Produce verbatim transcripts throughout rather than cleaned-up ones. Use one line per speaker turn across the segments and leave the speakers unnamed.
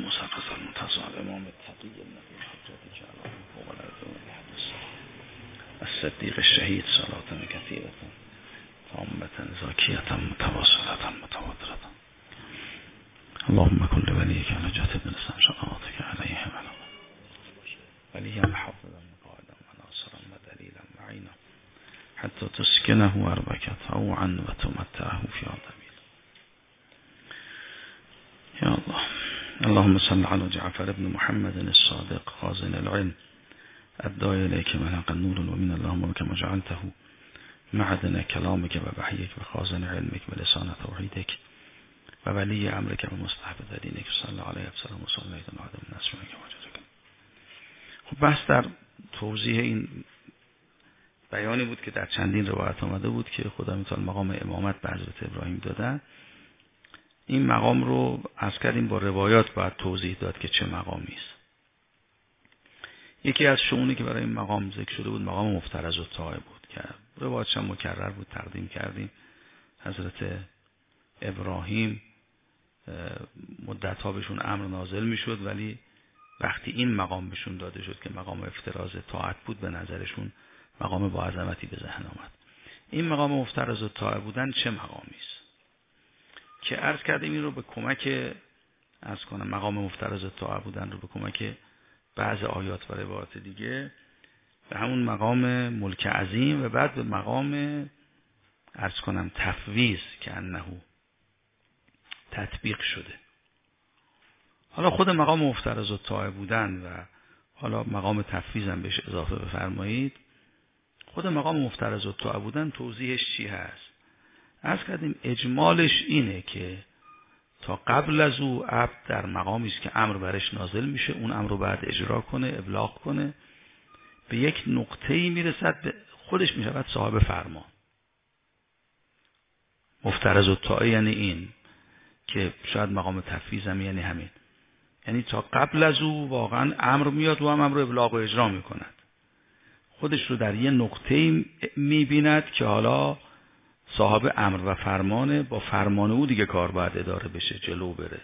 المسرة المنتظر الإمام التقي النبي حجتك على فوق الأرض والحدث الصديق الشهيد صلاة كثيرة تامة زاكية متواصلة متواترة. اللهم كل وليك على جهة ابن الإسلام شقاوتك عليه وليا حافظا قائدا وناصرا ودليلا معينا حتى تسكنه أرضك طوعا وتمتعه في عظمه. يا الله. اللهم صل على جعفر بن محمد الصادق خازن العلم الداعي إليك ملأ النور ومن اللهم كما جعلته معدن كلامك وبحيك وخازن علمك ولسان توحيدك وولي أمرك ومستحب دينك صلى الله عليه وسلم وصلى وعدم الناس منك وجزاك. خب بحث در توضیح این بیانی بود که در چندین روایت آمده بود که خدا متعال مقام امامت به حضرت ابراهیم دادن. این مقام رو عرض کردیم با روایات باید توضیح داد که چه مقامی است. یکی از شؤونی که برای این مقام ذکر شده بود مقام مفترض الطاعه بود که روایاتش هم مکرر بود، تقدیم کردیم. حضرت ابراهیم مدت‌ها بهشون امر نازل میشد، ولی وقتی این مقام بهشون داده شد که مقام افتراض طاعت بود به نظرشون مقام با عظمتی به ذهن آمد. این مقام مفترض الطاعه بودن چه مقامی است که عرض کردیم این رو به کمک عرض کنم مقام مفترض الطاعه بودن رو به کمک بعض آیات و روایات دیگه به همون مقام ملک عظیم و بعد به مقام عرض کنم تفویض که انه تطبیق شده. حالا خود مقام مفترض الطاعه بودن و حالا مقام تفویض هم بهش اضافه بفرمایید. خود مقام مفترض الطاعه بودن توضیحش چی هست؟ عرض کردیم اجمالش اینه که تا قبل از او عبد در مقامی است که امر برش نازل میشه، اون امر رو بعد اجرا کنه، ابلاغ کنه، به یک نقطه‌ای میرسد به خودش میشود صاحب فرمان. مفترض الطاعه یعنی این که شاید مقام تفویض هم یعنی همین، یعنی تا قبل از او واقعا امر میاد و هم امر رو ابلاغ و اجرا میکند، خودش رو در یه نقطه‌ای میبیند که حالا صاحب امر و فرمانه، با فرمان او دیگه کار باید اداره بشه، جلو بره.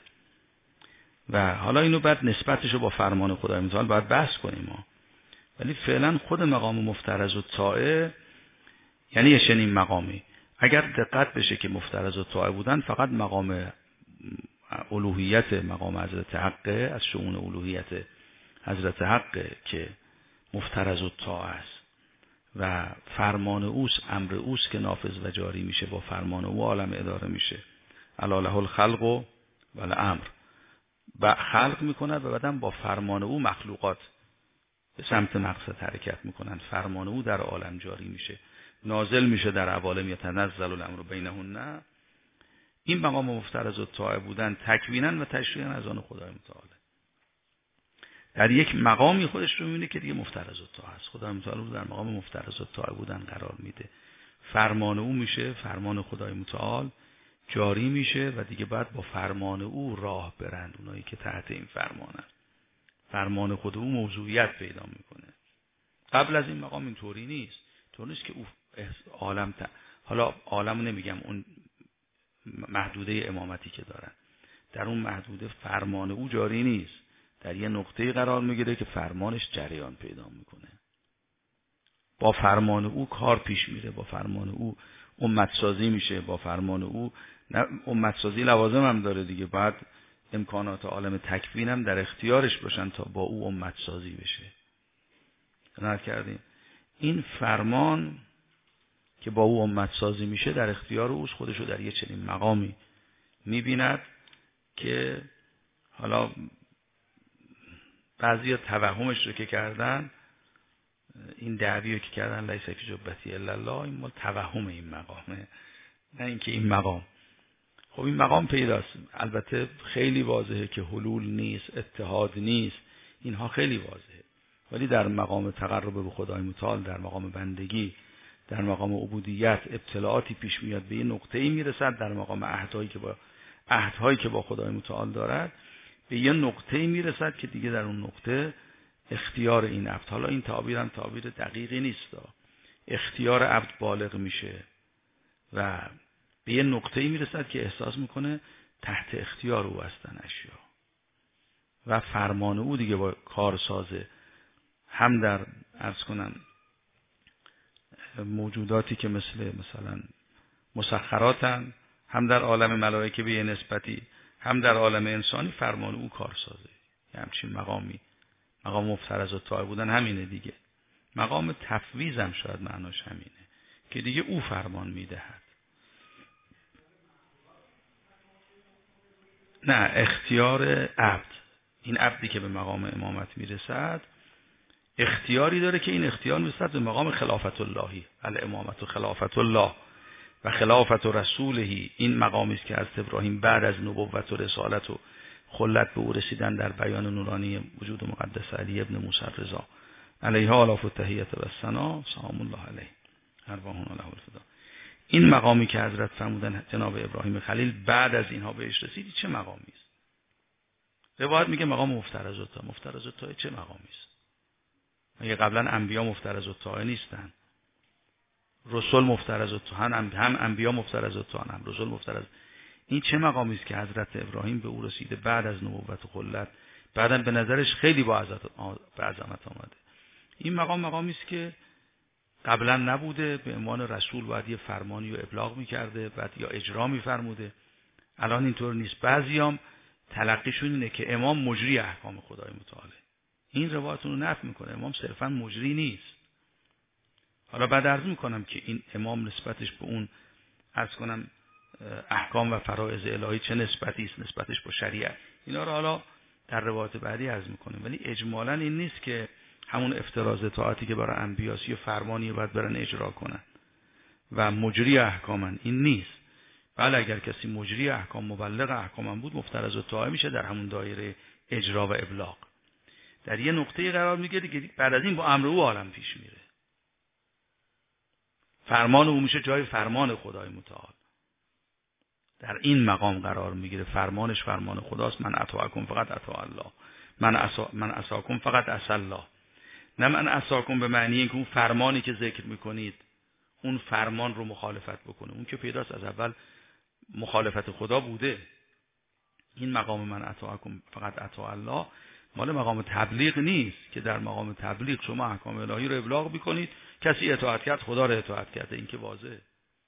و حالا اینو بعد نسبتش رو با فرمان خدای متعال باید بحث کنیم ما. ولی فعلا خود مقام مفترض الطاعه یعنی یه چنین مقامی. اگر دقت بشه که مفترض الطاعه بودن فقط مقام الوهیت مقام حضرت حقه، از شؤون الوهیت حضرت حقه که مفترض الطاعه است و فرمان اوست، امر اوست که نافذ و جاری میشه، با فرمان او عالم اداره میشه. الا له الخلق و الامر، و خلق میکند و بعدم با فرمان او مخلوقات به سمت مقصد حرکت میکنند. فرمان او در عالم جاری میشه، نازل میشه در عوالم، یتنزل الامر بینهن. این مقام مفترض الطاعه بودن تکوینا و تشریعا از آن خدای متعال. در یک مقامی خودش رو می‌بینه که دیگه مفترض الطاعه است. خدای متعال رو در مقام مفترض الطاعه بودن قرار میده. فرمان او میشه، فرمان خدای متعال جاری میشه و دیگه بعد با فرمان او راه برند اونایی که تحت این فرمانن. فرمان خود او موضوعیت پیدا میکنه. قبل از این مقام اینطوری نیست. طوری نیست که او عالم ت... حالا عالم نمیگم، اون محدوده امامتی که دارن، در اون محدوده فرمان او جاری نیست. در یه نقطه‌ای قرار میگیره که فرمانش جریان پیدا میکنه. با فرمان او کار پیش میره، با فرمان او امت سازی میشه، با فرمان او امت سازی لوازم هم داره دیگه. بعد امکانات عالم تکوین هم در اختیارش باشن تا با او امت سازی بشه. نه کردیم این فرمان که با او امت سازی میشه در اختیار اوست. خودشو در یه چنین مقامی میبیند که حالا بعضی توهمش رو که کردن، این دعویو که کردن لیس فی جبتی الا الله، این مال توهم این مقامه، نه اینکه این مقام. خب این مقام پیداست. البته خیلی واضحه که حلول نیست، اتحاد نیست، اینها خیلی واضحه. ولی در مقام تقرب به خدای متعال، در مقام بندگی، در مقام عبودیت ابتلاعاتی پیش میاد، به یه نقطه‌ای میرسد در مقام عهدهایی که با عهدهایی که با خدای متعال دارد، به یه نقطه‌ای میرسد که دیگه در اون نقطه اختیار این عبد، حالا این تعبیر هم تعبیر دقیقی نیست، اختیار عبد بالغ میشه و به یه نقطه‌ای میرسد که احساس میکنه تحت اختیار او هستن اشیا و فرمان او دیگه با کارسازه، هم در عرض کنم موجوداتی که مثل مثلا مسخراتن، هم در عالم ملائکه به نسبتی، هم در عالم انسانی فرمان او کارسازه. یه همچین مقامی، مقام مفترض الطاعه بودن همینه دیگه. مقام تفویض هم شاید معناش همینه که دیگه او فرمان میدهد. نه، اختیار عبد، این عبدی که به مقام امامت میرسد اختیاری داره که این اختیار نسبت به مقام خلافت اللهی، الامامت و خلافت الله و خلافت و رسولهی. این مقامی است که حضرت ابراهیم بعد از نبوت و رسالت و خلت به او رسیدن در بیان نورانی وجود مقدس علی ابن موسی رضا علیه آلاف التحیت و الثنا سلام الله علیه ارواحنا له الفدا. این مقامی که حضرت فرمودن جناب ابراهیم خلیل بعد از اینها بهش رسید چه مقامی است؟ روایت میگه مقام مفترض الطاعه. مفترض الطاعه چه مقامی است؟ مگه قبلا انبیا مفترض الطاعه نیستن؟ رسول مفترض الطاعه، هم انبیا مفترض الطاعه، هم رسول مفترض. این چه مقامی است که حضرت ابراهیم به او رسیده بعد از نبوت و خلت، بعداً به نظرش خیلی با عظمت آمده. این مقام مقامی است که قبلا نبوده، به عنوان رسول باید یه فرمانی رو ابلاغ میکرده، بعد یا اجرا میفرموده. الان اینطور نیست. بعضیام تلقیشون اینه که امام مجری احکام خدای متعال. این روایتون رو نفی میکنه. امام صرفا مجری نیست. حالا بعد عرض میکنم که این امام نسبتش به اون عرض کنم احکام و فرائض الهی چه نسبتی است، نسبتش با شریعت، اینا رو حالا در روایت بعدی عرض میکنیم. ولی اجمالاً این نیست که همون افتراض طاعتی که برای انبیاسی و فرمانی باید برن اجرا کنن و مجری احکامن، این نیست. بله اگر کسی مجری احکام، مبلغ احکامن بود، مفترض الطاعه میشه در همون دایره اجرا و ابلاغ. در یه نقطه قرار میگیره که بعد از این با امر او عالم پیش میره. فرمان او میشه جای فرمان خدای متعال. در این مقام قرار میگیره. فرمانش فرمان خداست. من اطاعکم فقط اطاع الله، من عصا من عصاکم فقط عصا الله. نه من عصاکم به معنی اینکه اون فرمانی که ذکر میکنید اون فرمان رو مخالفت بکنه. اون که پیداست از اول مخالفت خدا بوده. این مقام من اطاعکم فقط اطاع الله مال مقام تبلیغ نیست که در مقام تبلیغ شما احکام الهی رو ابلاغ بکنید، کسی اطاعت کرد خدا رو اطاعت کرده. این که واضحه.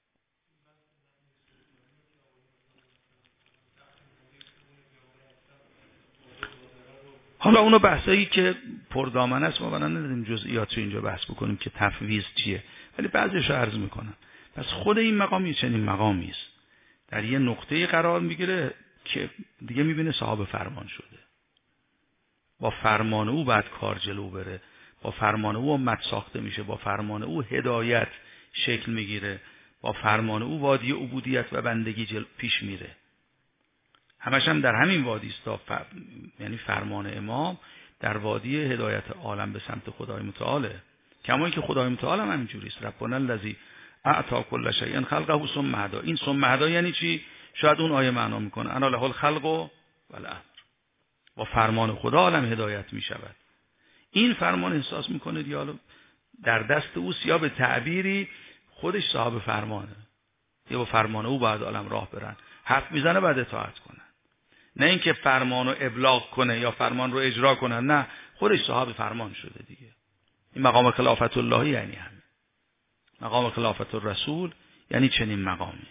حالا اونو بحثایی که پردامنه است ما برای نداریم جزئیات رو اینجا بحث بکنیم که تفویض چیه، ولی بعضیش رو عرض میکنم. پس خود این مقامی چنین مقامی است، در یه نقطه قرار میگیره که دیگه میبینه صاحب فرمان شده. با فرمان او بعد کار جلو بره، با فرمان او امت ساخته میشه، با فرمان او هدایت شکل میگیره، با فرمان او وادی عبودیت و بندگی جل... پیش میره. همش هم در همین وادی است. ف... یعنی فرمان امام در وادی هدایت عالم به سمت خدای متعاله. کما اینکه خدای متعال هم همینجوری است. ربنا الذی اعطى كل شیء خلقه ثم هدی. این ثم هدی یعنی چی؟ شاید اون آیه معنا میکنه انا له الخلق و الامر. با فرمان خدا عالم هدایت میشود. این فرمان احساس میکنه دیالو در دست اوست، یا به تعبیری خودش صاحب فرمانه، یا با فرمان او باید عالم راه برن. حرف میزنه بعد اطاعت کنن، نه اینکه فرمان رو ابلاغ کنه یا فرمان رو اجرا کنه، نه، خودش صاحب فرمان شده دیگه. این مقام خلافت اللهی یعنی همین. مقام خلافت الرسول یعنی چنین مقامی،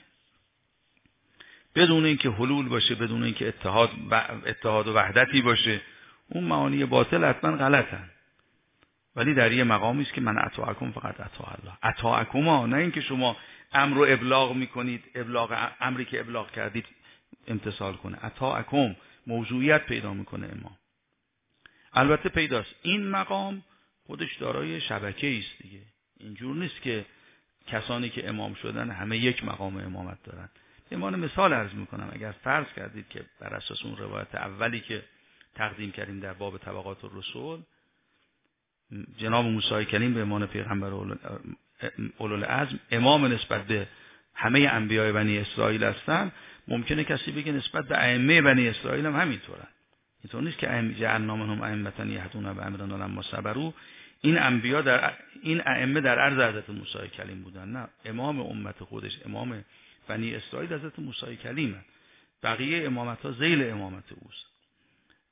بدون اینکه حلول باشه، بدون اینکه اتحاد اتحاد و وحدتی باشه. اون معانی باطل حتما غلطن، ولی در یه مقامی است که من اطاعکم فقط اطاع الله. اطاعکم، نه اینکه شما امر رو ابلاغ میکنید، ابلاغ امری که ابلاغ کردید امتثال کنه. اطاعکم موضوعیت پیدا میکنه امام. البته پیداست این مقام خودش دارای شبکه است دیگه. اینجور نیست که کسانی که امام شدن همه یک مقام امامت دارن. به عنوان مثال عرض میکنم، اگر فرض کردید که بر اساس اون روایت اولی که تقدیم کردیم در باب طبقات الرسول، جناب موسی کلیم به عنوان پیغمبر اولوالعزم امام نسبت به همه انبیای بنی اسرائیل هستن، ممکنه کسی بگه نسبت به ائمه بنی اسرائیل هم همینطورن. اینطور نیست که ائمه جعلنا منهم ائمة یهدون بامرنا لما صبروا، این انبیا در این ائمه در عرض حضرت موسی کلیم بودن. نه، امام امت خودش، امام بنی اسرائیل حضرت موسی کلیمه. بقیه امامت ها ذیل امامت اوست.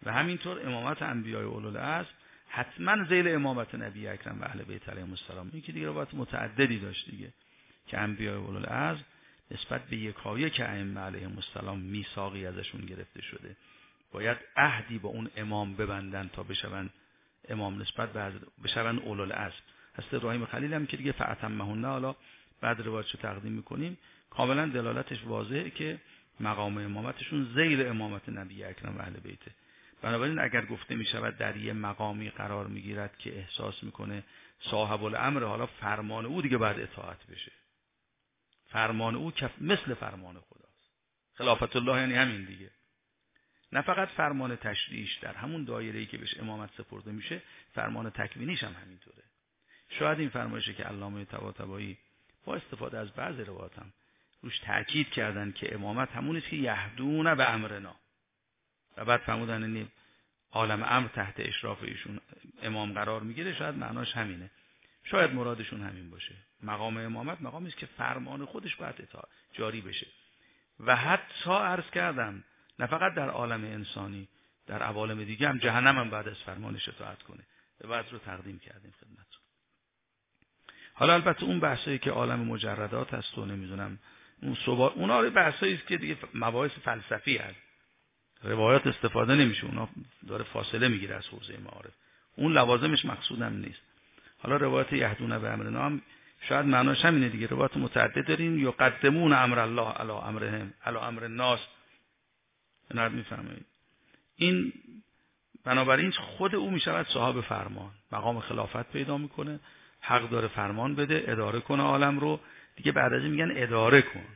و همینطور امامت انبیاء اولوالعزم حتما ذیل امامت نبی اکرم و اهل بیت علیهم السلام. این که دیگه روایت متعددی داشت دیگه که انبیاء اولوالعزم نسبت به یکایک ائمه علیهم السلام میثاقی ازشون گرفته شده، باید عهدی با اون امام ببندن تا بشون امام نسبت به بشون اولوالعزم. حضرت ابراهیم خلیل هم که دیگه فاطمهن، حالا بعد روایتشو تقدیم میکنیم، کاملا دلالتش واضحه که مقام امامتشون ذیل امامت نبی اکرم و اهل بیته. بنابراین اگر گفته می شود در یه مقامی قرار می گیرد که احساس میکنه صاحب الامر، حالا فرمان او دیگه باید اطاعت بشه. فرمان او مثل فرمان خداست. خلافت الله یعنی همین دیگه. نه فقط فرمان تشریعیش در همون دایره‌ای که بهش امامت سپرده میشه، فرمان تکوینیش هم همینطوره. شاید این فرمایشه که علامه طباطبایی با استفاده از بعض روایات هم روش تاکید کردن که امامت همون است که یهدون به امرنا، و بعد فرمودن این عالم امر تحت اشراف ایشون امام قرار میگیره. شاید معناش همینه، شاید مرادشون همین باشه. مقام امامت مقامی است که فرمان خودش باید اطاعت جاری بشه. و حتی عرض کردم نه فقط در عالم انسانی، در عوالم دیگه هم جهنم هم بعد از فرمانش اطاعت کنه. به بعد رو تقدیم کردیم خدمتتون. حالا البته اون بحثایی که عالم مجردات هست و نمیدونم اون صبا اونا رو بحثایی است که دیگه مباحث فلسفی هست، روایات استفاده نمیشه، اونا داره فاصله میگیره از حوزه معارف، اون لوازمش مقصودم نیست. حالا روایت یهدون به امرنا هم شاید معناش همینه دیگه. روایات متعدد داریم، یقدمون امر الله علی امرهم علی امر الناس. نه میفهمید این؟ بنابراین خود او میشود صاحب فرمان، مقام خلافت پیدا میکنه، حق داره فرمان بده، اداره کنه عالم رو دیگه. بعد از این میگن اداره کن.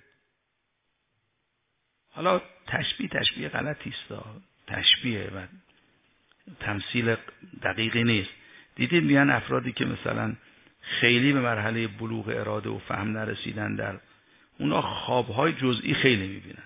حالا تشبیه تشبیه غلطی است، تشبیه و تمثیل دقیقی نیست. دیدید میگن افرادی که مثلا خیلی به مرحله بلوغ اراده و فهم نرسیدن، در اونا خوابهای جزئی خیلی میبینن،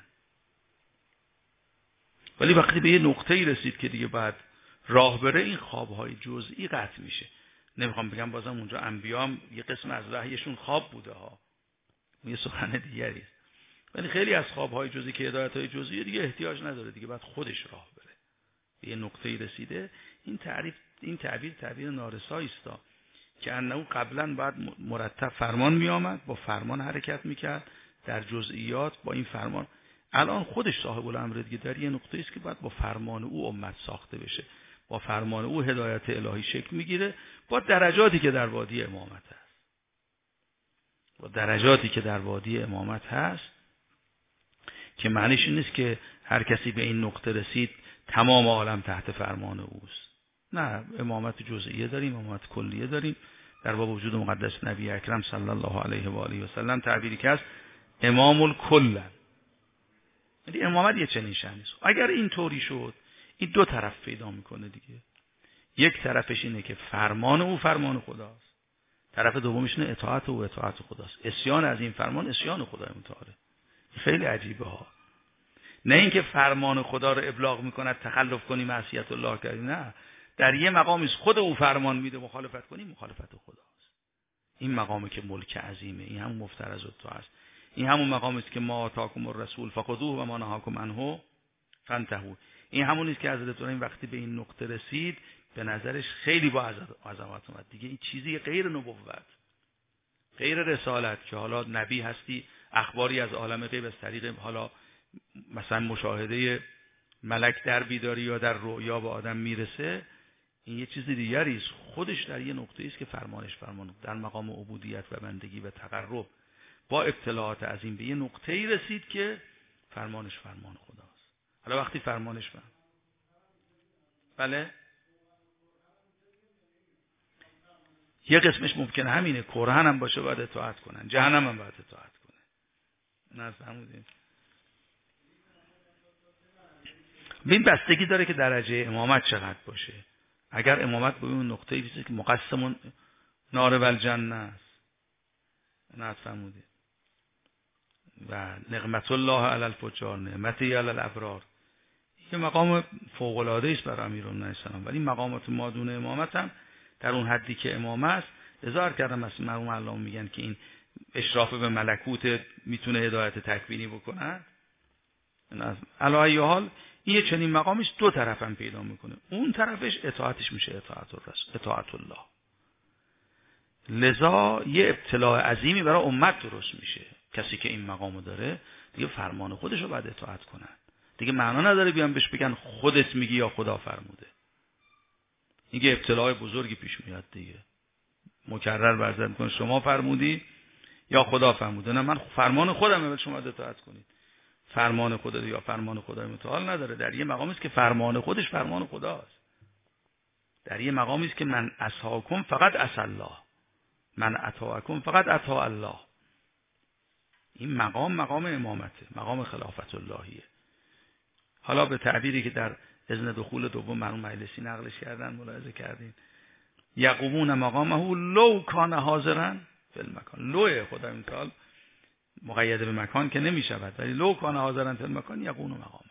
ولی وقتی به یه نقطه‌ای رسید که دیگه بعد راه بره، این خوابهای جزئی قطع میشه. نمیخوام بگم بازم اونجا انبیا هم یه قسم از وحیشون خواب بوده ها، یه سخن دیگری است، ولی خیلی از خوابهای جزئی که هدایت‌های جزئی دیگه احتیاج نداره، دیگه بعد خودش راه بره. به یه نقطه‌ای رسیده. این تعریف این تعبیر تعبیر نارسایی است که انه قبلا بعد مرتب فرمان می آمد، با فرمان حرکت میکرد در جزئیات با این فرمان. الان خودش صاحب الامر دیگه در یه نقطه است که بعد با فرمان او امت ساخته بشه، با فرمان او هدایت الهی شکل میگیره، با درجاتی که در وادی امامت هست. با درجاتی که در وادی امامت هست که معنیش این نیست که هر کسی به این نقطه رسید تمام عالم تحت فرمان اوست. نه، امامت جزئیه داریم، امامت کلیه داریم. در باب وجود مقدس نبی اکرم صلی الله علیه و آله و سلم تعبیری که هست امام الکل، یعنی امامت یه چنین شأنی است. اگر این طوری شد، این دو طرف پیدا میکنه دیگه. یک طرفش اینه که فرمان او فرمان خداست، طرف دومش اینه اطاعت او اطاعت خداست. اسیان از این فرمان اسیان خدای متعال. خیلی عجیبه ها. نه اینکه فرمان خدا رو ابلاغ میکند تخلف کنی معصیت الله کردی، نه، در یه مقامی خود او فرمان میده مخالفت کنی مخالفت خداست. این مقامی که ملک عظیمه، این همون مفترض تو است. این همون مقامی است که ما آتاکم الرسول فخذوه و ما نهاکم عنه فانتهوا. این همون است که حضرت ابراهیم وقتی به این نقطه رسید به نظرش خیلی با عظمت اومد دیگه. این چیزی غیر نبوت، غیر رسالت که حالا نبی هستی، اخباری از عالم غیب از طریق حالا مثلا مشاهده ملک در بیداری یا در رؤیا به آدم میرسه، این یه چیز دیگری است. خودش در یه نقطه است که فرمانش فرمان، در مقام عبودیت و بندگی و تقرب با اطلاعات عظیم به یه نقطه‌ای رسید که فرمانش فرمان خداست. حالا وقتی فرمانش فرمان بله یه قسمش ممکنه همینه، قرآن هم باشه باید اطاعت کنن، جهنم هم باید اطاعت کنه. نه فهمیدین؟ ببین بستگی داره که درجه امامت چقدر باشه. اگر امامت به اون نقطه ای که مقسم نار و الجنه است، نه فهمیدین؟ و نعمت الله علی الفجار، نعمتی علی الابرار، یه مقام فوق العاده است برای امیرالمومنین السلام. ولی مقامات مادون امامت هم در اون حدی که امام است، اظهار کردم مثلا مرحوم علامه میگن که این اشراف به ملکوت میتونه هدایت تکوینی بکنه. علی ای حال این یه چنین مقامیش دو طرف هم پیدا میکنه. اون طرفش اطاعتش میشه اطاعت الرسول، اطاعت الله. لذا یه ابتلاع عظیمی برای امت درست میشه. کسی که این مقامو داره دیگه فرمان خودش رو باید اطاعت کنن. دیگه معنا نداره بیان بهش بگن خودت میگی یا خدا فرموده. دیگه ابتلاع بزرگی پیش میاد دیگه. مکرر برزد میکنه شما فرمودی یا خدا فرموده. نه، من فرمان خودمه ولی شما اطاعت کنید. فرمان خدا یا فرمان خدا متعال نداره. در یه مقامی است که فرمان خودش فرمان خداست. در یه مقامی است که من اطاعکم فقط اطاع الله، من اطاعکم فقط اطاع الله. این مقام مقام امامته، مقام خلافت اللهیه. حالا به تعبیری که در اذن دخول دوم مرحوم مجلسی نقلش کردن ملاحظه کردین، یقومون مقامه لو کان حاضرا فی المکان. لو خدا مثال مقید به مکان که نمی شود، ولی لو کان حاضرا فی المکان یقومون مقامه.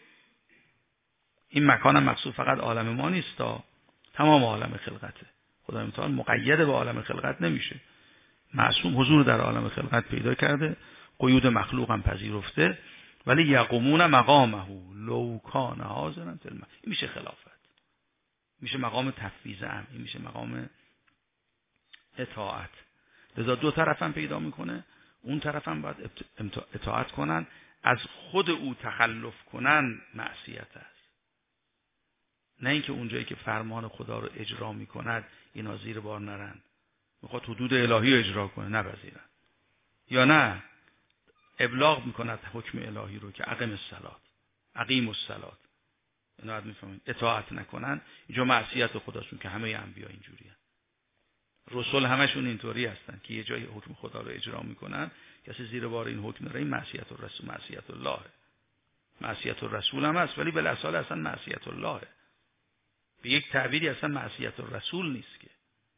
این مکان هم مقصود فقط عالم ما نیست، تا تمام عالم خلقته. خدا مثال مقید به عالم خلقت نمیشه. معصوم حضور در عالم خلقت پیدا کرده، قیود مخلوق هم پذیرفته، ولی یقومون مقامه لو کان حاضرا فی المکان. این میشه خلافت، میشه مقام تفویض امر، این میشه مقام اطاعت. لذا دو طرف هم پیدا میکنه. اون طرف هم باید اطاعت کنن، از خود او تخلف کنن معصیت است. نه اینکه اونجایی که فرمان خدا رو اجرا میکند اینا زیر بار نرن، میخواد حدود الهی رو اجرا کنه نپذیرن، یا نه ابلاغ میکند حکم الهی رو که اقیم الصلاة اقیم الصلاة، اینا حد میفهمید اطاعت نکنن، اینجا معصیت خداشون که همه انبیا اینجوری هستن. رسول همشون اینطوری هستن که یه جای حکم خدا رو اجرا میکنن، کسی زیر بار این حکم نره، این معصیت الرسول، معصیت الله. معصیت الرسول هم هست ولی بالاصل اصلا معصیت الله. به یک تعبیری اصلا معصیت الرسول نیست که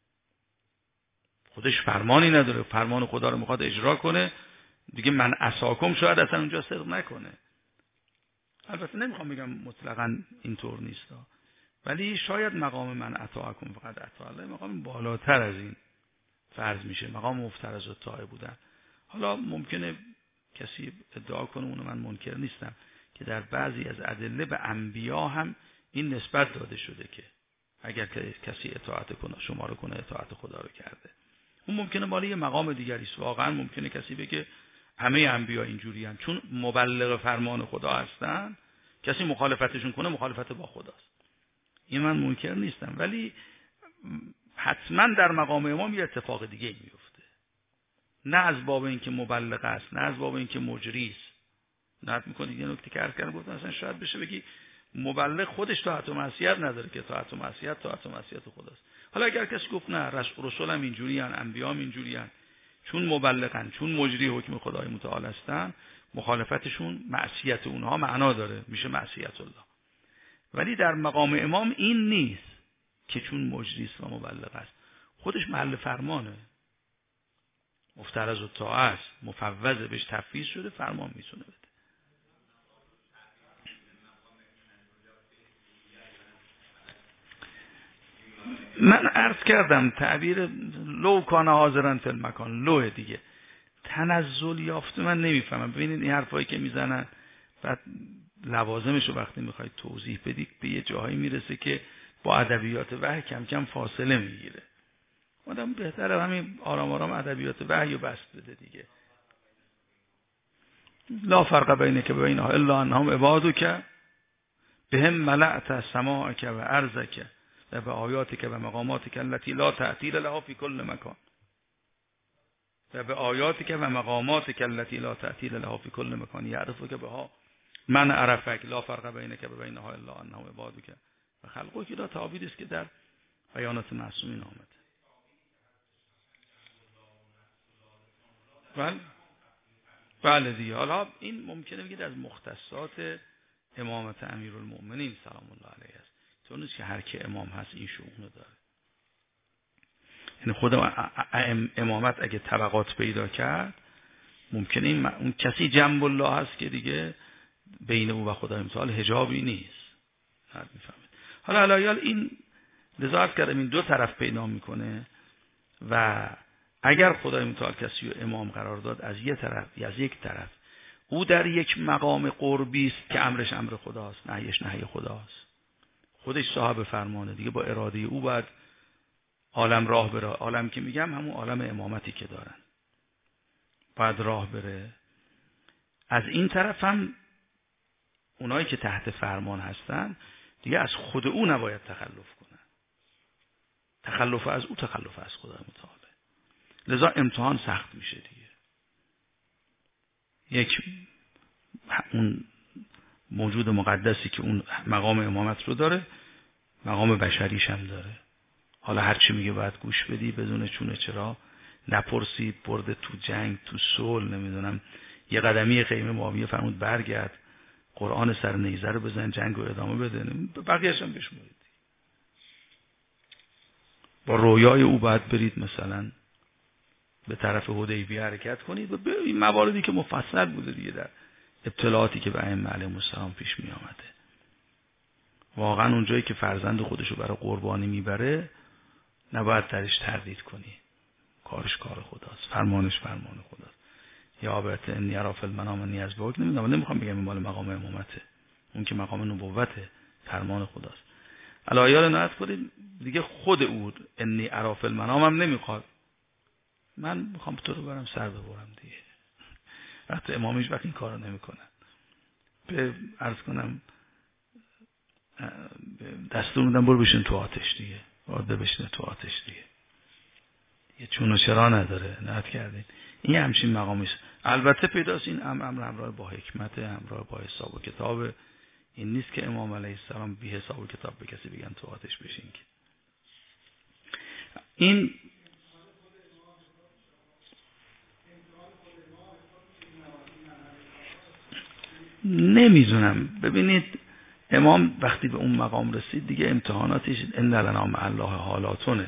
خودش فرمانی نداره، فرمان خدا رو میخواد اجرا کنه دیگه. من عصاکم شاید اصلا اونجا صدق نکنه. البته نمیخوام بگم مطلقاً اینطور نیست، ولی شاید مقام من اطاعکم فقط اطاع الله مقام بالاتر از این فرض میشه، مقام مفترض الطاعه بودن. حالا ممکنه کسی ادعا کنه، اونو من منکر نیستم، که در بعضی از ادله به انبیا هم این نسبت داده شده که اگر کسی اطاعت کنه شما رو کنه اطاعت خدا رو کرده. اون ممکنه مالی یه مقام دیگری است. واقعا ممکنه کسی بگه همه انبیا اینجوری هستن، چون مبلغ فرمان خدا هستن، کسی مخالفتشون کنه مخالفت با خداست. این من منکر نیستم، ولی حتما در مقام امام یه اتفاق دیگه میفته. نه از باب اینکه مبلغ است، نه از باب اینکه مجری است. نهت میکنید یه نکته که عرض کردم، گفتم مثلا شاید بشه بگی مبلغ خودش طاعت و معصیت نداره، که طاعت و معصیت طاعت و معصیت خداست. حالا اگر کسی گفت نه رسول هم اینجوری ان، انبیا هم اینجوری ان، چون مبلغن، چون مجری حکم خدای متعال هستن، مخالفتشون معصیت اونها معنا داره، میشه معصیت الله. ولی در مقام امام این نیست که چون مجری است و مبلغ است، خودش محل فرمانه، مفترض الطاعه است، مفوض بهش تفویض شده، فرمان میتونه بده. من عرض کردم تعبیر لو کان حاضرا فی المکان، لو دیگه تنزل یافته من نمیفهمم. ببینید این حرفایی که میزنن بعد لوازمش رو وقتی میخواید توضیح بدید به یه جاهایی میرسه که با ادبیات وحی کم کم فاصله میگیره. آدم بهتره همین آرام آرام ادبیات وحی رو بست بده دیگه. لا فرق بینک و بینها الا انهم عبادک بهم ملأت سماعک و ارضک و به آیاتک و مقاماتک التي لا تعطیل لها فی کل مکان و به آیاتک و مقاماتک التي لا تعطیل لها فی کل مکان یعرفک بها من عرفک لا فرق بینک و بینها الا انهم عبادک و خلقک. که دا تعابیری است که در بیانات معصومین آمده. بله بله دیگه. حالا این ممکنه بگید از مختصات امامت امیرالمؤمنین سلام الله علیه است، چون نیست که هر که امام هست این شؤون داره. یعنی خود امامت اگه طبقات پیدا کرد، ممکنه این اون کسی جنب الله هست که دیگه بین او و خدای متعال حجابی نیست. حد میفهمید. حالا علایال این لذات کردم این دو طرف پیدا میکنه و اگر خدای متعال کسی رو امام قرار داد از یک طرف یا از یک طرف، او در یک مقام قربی است که امرش امر خداست، نهیش نهی خداست. خودش صاحب فرمانه دیگه، با اراده او باید عالم راه بره. عالم که میگم همون عالم امامتی که دارن باید راه بره. از این طرف هم اونایی که تحت فرمان هستن دیگه از خود او نباید تخلف کنن. تخلف از او تخلف از خدای متعال. لذا امتحان سخت میشه دیگه. یک اون موجود مقدسی که اون مقام امامت رو داره، مقام بشریش هم داره. حالا هر چی میگه باید گوش بدی، بدون چونه چرا، نپرسید، برده تو جنگ، تو صلح، نمیدونم یه قدمی خیمه معاویه فرمود برگرد، قرآن سر نیزه رو بزن، جنگ رو ادامه بده، بقیه‌اش هم بشمارید. با رویای او باید برید مثلا به طرف حدیبیه حرکت کنید و به این مواردی که مفصل بوده دیگه در ابتلاعاتی که به ائمه علیهم السلام پیش می آمده. واقعا اونجایی که فرزند خودشو برای قربانی میبره نباید درش تردید کنی. کارش کار خداست، فرمانش فرمان خداست. یا ابت انی اری فی المنام انی اذبحک، نمیدونم، نمیخوام بگم این مال مقام امامته، اون که مقام نبوته، فرمان خداست. الایات نهایت کنید دیگه. خود او انی اری فی المنام هم نمیخواد، من میخوام تو رو برم سر ببرم دیگه. وقتی امامش وقت این کارو نمیکنن، به عرض کنم دستور میدم برو بشین تو آتش دیگه، وارد بشین تو آتش دیگه. یه چون و چرا نداره. نهت کردین این همچین مقامی است. البته پیداست این امر امر همراه با حکمت، همراه با حساب و کتاب. این نیست که امام علیه السلام بی حساب و کتاب به کسی بگن تو آتش بشین. که این نمیدونم. ببینید امام وقتی به اون مقام رسید دیگه امتحاناتش ان لنا مع الله حالاتونه.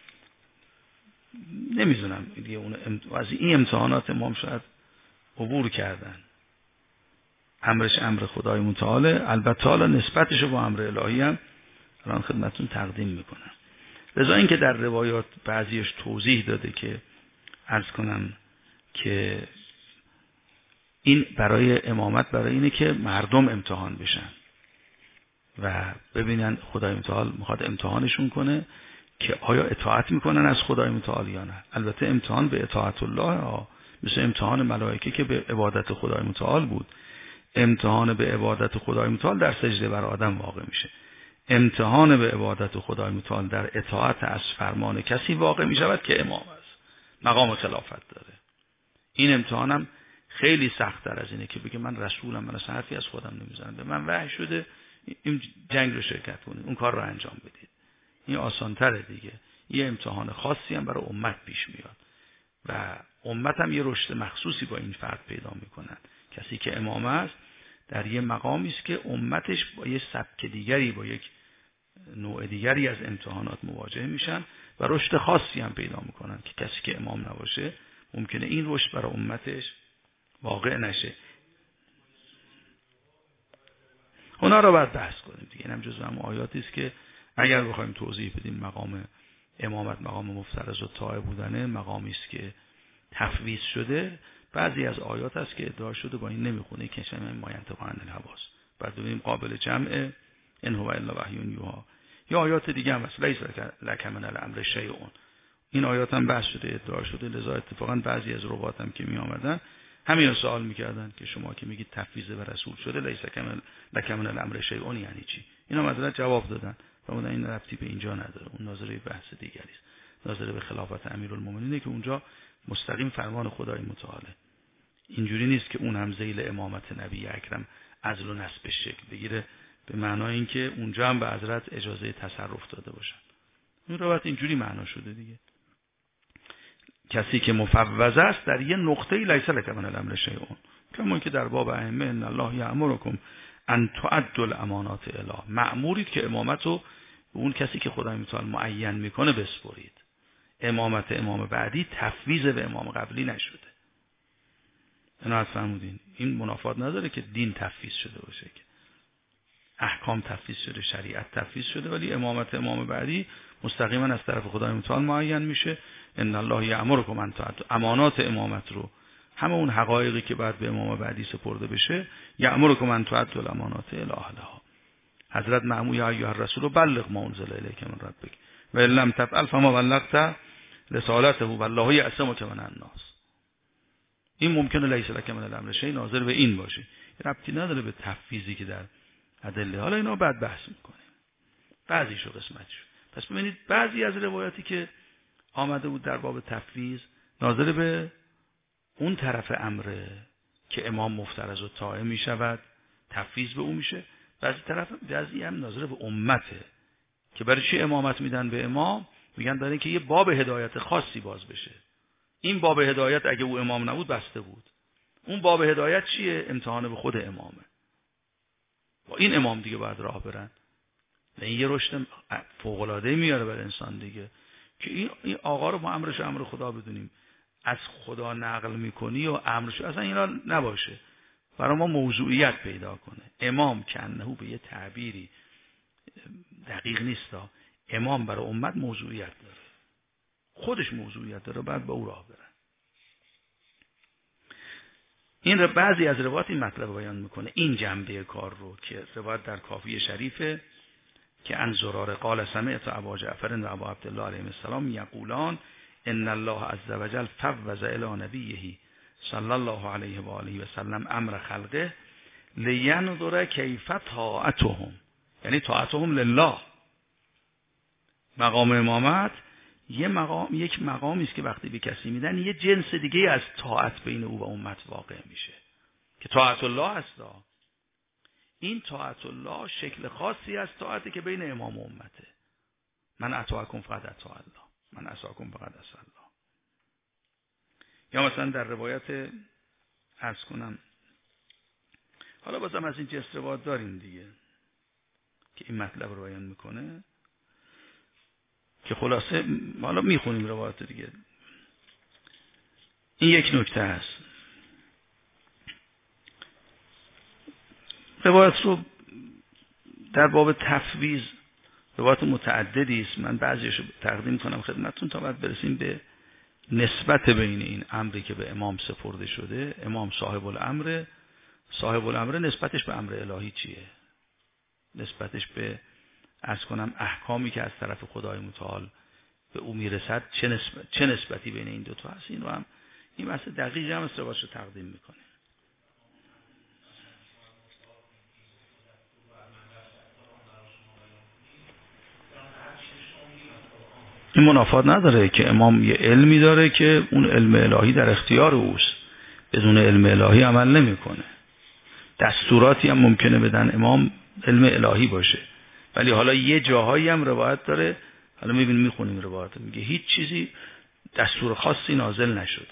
نمیدونم دیگه اون از این امتحانات امام شاید عبور کردن. امرش امر خدای متعال، البته حالا نسبتش با امر الهی هم الان خدمتتون تقدیم میکنم. لذا این که در روایات بعضیش توضیح داده که عرض کنم که این برای امامت برای اینه که مردم امتحان بشن و ببینن خدای متعال میخواد امتحانشون کنه که آیا اطاعت میکنن از خدای متعال یا نه. البته امتحان به اطاعت الله، مثل امتحان ملائکه که به عبادت خدای متعال بود. امتحان به عبادت خدای متعال در سجده بر آدم واقع میشه. امتحان به عبادت خدای متعال در اطاعت از فرمان کسی واقع میشود که امام است، مقام خلافت داره. این امتحانم خیلی سخت‌تر از اینه که بگه من رسولم، من اصلا حرفی از خودم نمیزنم، به من وحی شده این جنگ رو شرکت کنید، اون کار رو انجام بدید. این آسان‌تره دیگه. یه امتحان خاصی هم برای امت پیش میاد و امت هم یه رشد مخصوصی با این فرد پیدا میکنن. کسی که امام است در یه مقامی است که امتش با یه سبک دیگری، با یک نوع دیگری از امتحانات مواجه میشن و رشد خاصی هم پیدا میکنن که کسی که امام نباشه ممکنه این رشد برای امتش واقع نشه. اونا رو باید بحث کنیم دیگه. اینم جزو هم آیاتی است که اگر بخوایم توضیح بدیم مقام امامت مقام مفترض و طاعه بودنه، مقامی است که تفویض شده. بعضی از آیات هست که ادعا شده با این نمیخونه که شما ما ینطق عن الهوا، بعد ببینیم قابل جمع ان هو الا وحی یوحی. یا آیات دیگه هم هست لیس لک من الامر شیء. این آیات هم بحث شده، ادعا شده. لذا اتفاقا بعضی از روات هم که می آمدن همین سوال میکردن که شما که میگید تفویض به رسول شده لیس لک من الامر شیء یعنی چی؟ اینا مثلا جواب دادن. فرمودن این ربطی به اینجا نداره، اون ناظره بحث دیگری است، ناظره به خلافت امیرالمومنینه که اونجا مستقیم فرمان خدای متعاله. اینجوری نیست که اون هم ذیل امامت نبی اکرم عزل و نسب شکل بگیره، به معنای اینکه اونجا هم به حضرت اجازه تصرف داده باشن. این روایت اینجوری معنا شده دیگه. کسی که مفوض است در یه نقطه‌ای لیس لک من الامر شیء، کما که در باب ائمه ان الله یأمرکم ان تؤدوا الامانات الی، مأمورید که امامت رو به اون کسی که خدای متعال معین میکنه بسپرید. امامت امام بعدی تفویض به امام قبلی نشده. اینا فرمودین این منافات نداره که دین تفویض شده باشه، که احکام تفویض شده، شریعت تفویض شده، ولی امامت امام بعدی مستقیما از طرف خدای متعال معین میشه. ان الله یأمرکم ان تؤدوا، امانات امامت رو همه اون حقایقی که بعد به امام بعدی سپرده بشه، یأمرکم ان تؤدوا الامانات الی اهلها. حضرت مأمور یا ایها الرسول بلغ ما انزل الیک من ربک و ان لم تفعل فما بلغت رسالته والله یعصمک من الناس. این ممکنه لیس لک من الامر شیء ناظر به این باشه، ربطی نداره به تفویضی که در ادله. حالا اینا بعد بحث میکنیم بعضیشو قسمتشو. پس ببینید بعضی از روایاتی که آمده بود در باب تفویض ناظر به اون طرف امره که امام مفترض و طاعه می شود، تفویض به اون میشه. بعضی طرف بعضی هم ناظر به امته که برای چی امامت میدن به امام؟ میگن برای اینکه یه باب هدایت خاصی باز بشه. این باب هدایت اگه او امام نبود بسته بود. اون باب هدایت چیه؟ امتحان به خود امامه. با این امام دیگه باید راه برن. این یه رشد فوق العاده میاره برای انسان دیگه که این این آقا رو ما امرش امر خدا بدونیم، از خدا نقل میکنی و امرش اصلا اینا نباشه، برای ما موضوعیت پیدا کنه. امام کنهو به یه تعبیری دقیق نیست، امام برای امت موضوعیت داره، خودش موضوعیت داره، بعد با او راه برن. این رو بعضی از روایات این مطلب بیان میکنه، این جنبه کار رو که روایت در کافی شریفه که ان زرار قال سمعت ابا جعفر و ابا عبدالله علیهم السلام یقولان ان الله عز وجل فوض الی نبیه صلی الله علیه و آله و سلم امر خلقه لینظر کیف طاعتهم، یعنی طاعتهم لله. مقام امامت یه مقام یک مقامی است که وقتی به کسی میدن یه جنس دیگه از طاعت بین او و امت واقع میشه که طاعت الله هست. این طاعت الله شکل خاصی از طاعتی که بین امام و امته. من اطاعکم فقط اطاع الله، من عصاکم فقط عصا الله. یا مثلا در روایت عرض کنم، حالا بازم از این جنس روایت داریم دیگه که این مطلب رو بیان میکنه که خلاصه حالا میخونیم روایت دیگه. این یک نکته هست. روایت رو در باب تفویض روایت متعددی است، من بعضیشو تقدیم کنم خدمتتون تا بعد برسیم به نسبت بین این امری که به امام سپرده شده. امام صاحب الامر، صاحب الامر نسبتش به امر الهی چیه؟ نسبتش به عرض کنم احکامی که از طرف خدای متعال به او میرسد چه نسبت چه نسبتی بین این دو تا هست؟ این رو هم این مسئله دقیق هم استوارش رو تقدیم میکنه. این منافات نداره که امام یه علمی داره که اون علم الهی در اختیار اوست، بدون علم الهی عمل نمیکنه. دستوراتی هم ممکنه بدن امام علم الهی باشه، ولی حالا یه جاهایی هم روایت داره، حالا میبینیم میخونیم روایت میگه هیچ چیزی دستور خاصی نازل نشده.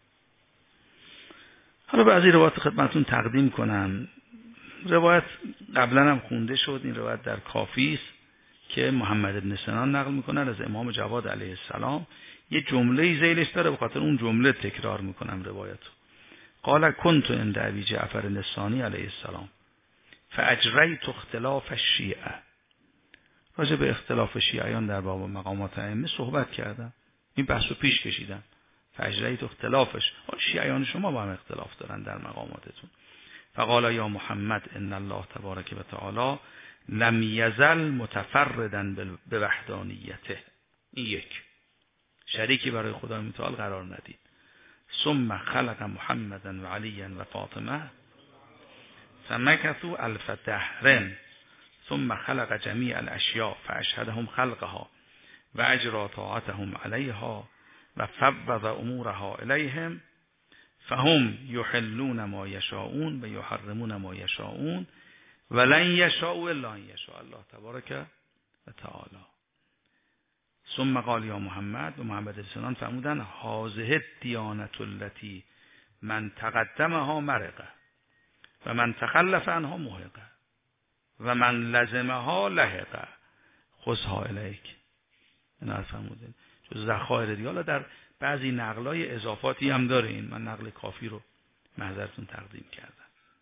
حالا بعضی روایت خدمتتون تقدیم کنم. روایت قبلا هم خونده شد، این روایت در کافی است که محمد بن سنان نقل میکنن از امام جواد علیه السلام. یه جمله ذیلش داره، به خاطر اون جمله تکرار میکنم روایتو. قال كنت عند ابي جعفر الثانی علیه السلام فاجریت اختلاف الشیعه. راجع به اختلاف شیعیان در باب مقامات ائمه صحبت کردم، این بحثو پیش کشیدم. فاجریت اختلافش، شیعیان شما با هم اختلاف دارن در مقاماتتون. فقال یا محمد ان الله تبارک و تعالی لم یزل متفردا بوحدانیته. این یک شریکی برای خدای متعال قرار ندید. ثم خلق محمدا و علیا و فاطمه فمکثوا الف دهر ثم خلق جمیع الاشیاء فاشهدهم خلقها و اجرا طاعتهم علیها و فوض امورها الیهم فهم یحلون ما یشاءون و یحرمون ما یشاءون ولن یشاءوا الا ان یشاء الله تبارک و تعالی. ثم قال یا محمد، و محمد سنان فرمودن هذه الدیانة التي من تقدمها مرقه و من تخلف عنها محقه و من لزمها لحقه خذها الیک. اینا فرمودن جز ذخایر دیگه. حالا در بعضی نقلای اضافاتی هم داره، این من نقل کافی رو محضرتون تقدیم کردم.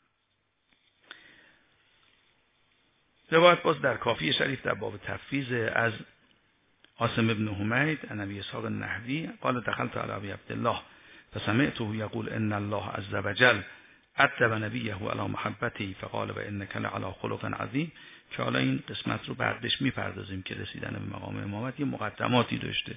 روایت باز در کافی شریف در باب تفویض از عاصم ابن حمید عن ابی اسحاق النحوی قال دخلت علی ابی عبدالله فسمعته یقول ان الله عز وجل ادب نبیه علی محبته فقال و انک لعلی خلق عظیم، که حالا این قسمت رو بعدش میپردازیم که رسیدن به مقام امامت یه مقدماتی داشته.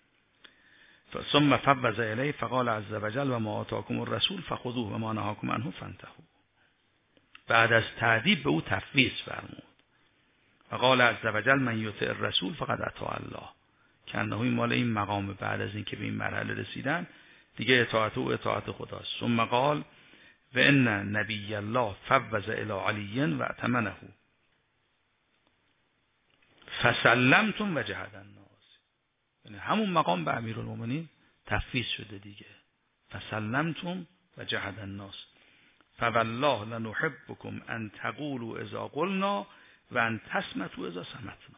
ثم فوض الیه فقال عز وجل و ما آتاکم الرسول فخذوه و ما نهاکم عنه فانتهوا. بعد از تعذیب به او تفویض فرمود. فقال عز وجل من یطع الرسول فقد اطاع الله، که انه این مال این مقام بعد از این که به این مرحله رسیدن دیگه اطاعت او اطاعت خداست. ثم قال و ان نبی الله فوض الی علی و اتمنه فسلمتم و جهد الناس، یعنی همون مقام به امیرالمومنین تفویض شده دیگه. فسلمتم و جهد الناس فوالله لنحبکم ان تقولوا اذا قلنا و ان تصمتوا اذا صمتنا.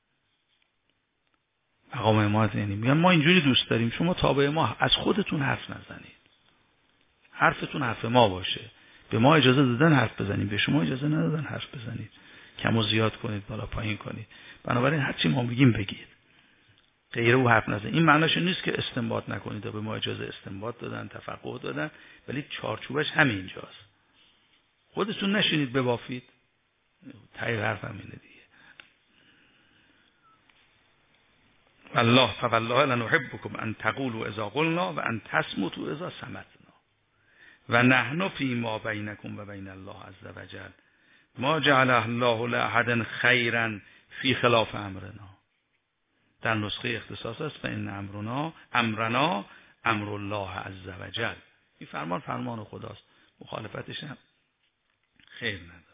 مقام امامت یعنی میگن ما اینجوری دوست داریم شما تابع ما از خودتون حرف نزنید، حرفتون حرف ما باشه. به ما اجازه دادن حرف بزنیم، به شما اجازه ندادن حرف بزنید، کم و زیاد کنید، بالا پایین کنید. بنابراین هر چی ما بگیم بگید، غیر او حرف نزنید. این معناش نیست که استنباط نکنید، به ما اجازه استنباط دادن، تفقه دادن، ولی چارچوبش همینجاست. خودتون نشینید ببافید، تای حرف همینه دیگه. الله فوالله لنحبکم ان تقولوا اذا قلنا و ان تصمتوا اذا صمتنا و نحن فی ما بینکم و بین الله عز وجل ما جعل الله لاحد خیرا فی خلاف امرنا. در نسخه اختصاص است فان امرنا امرنا امر الله عز وجل. این فرمان فرمان خداست، مخالفتش هم خیر نداره.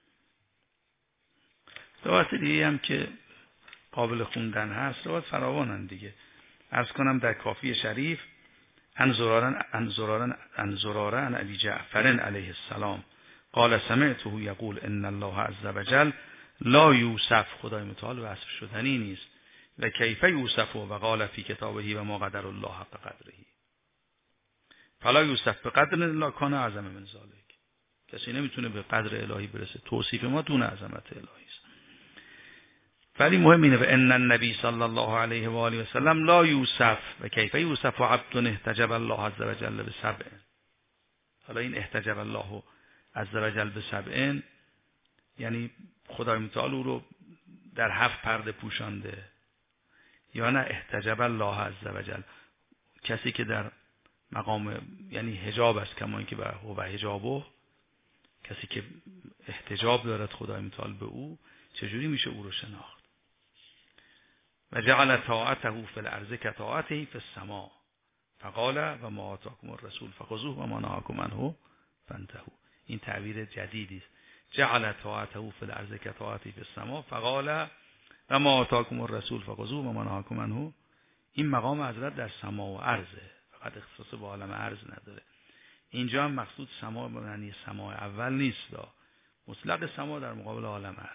روایت دیگه هم که قابل خوندن هست، روایت فراوانن دیگه. عرض کنم در کافی شریف ان زرارن ان زرارن ان زرارن علی جعفر علیه السلام قال سمعته یقول ان الله عز وجل لا یوصف، خدای متعال وصف شدنی نیست، و کیف یوصف و قال فی کتابه و ما قدر الله حق قدره فلا یوصف به قدر الا کان اعظم من ذلک. کسی نمیتونه به قدر الهی برسه، توصیف ما دون عظمت الهی است. ولی مهم اینه و ان النبی صلی الله علیه و آله و سلم لا یوصف و کیف یوصف و عبد احتجب الله عز وجل بسبع. حالا این احتجب الله عز وجل بسبع یعنی خدای متعال او رو در هفت پرده پوشانده، یا نه احتجب الله عز وجل کسی که در مقام یعنی حجاب است، کما اینکه به هو حجابه، کسی که احتجاب دارد خدای متعال به او، چجوری میشه او رو شناخت؟ و جعل طاعته فی الارض کطاعته فی السماء فقال و ما آتاکم الرسول فخذوه و ما نهاکم عنه فانتهوا. این تعبیر جدیدی است. جعل طاعته فی الارض کطاعته فی السماء فقال و ما آتاکم الرسول فخذوه و ما نهاکم عنه. این مقام حضرت در سما و ارضه، فقط اختصاص به عالم ارض نداره. اینجا هم مقصود سما به معنی سماع اول نیست، مطلق سما در مقابل عالم ارض.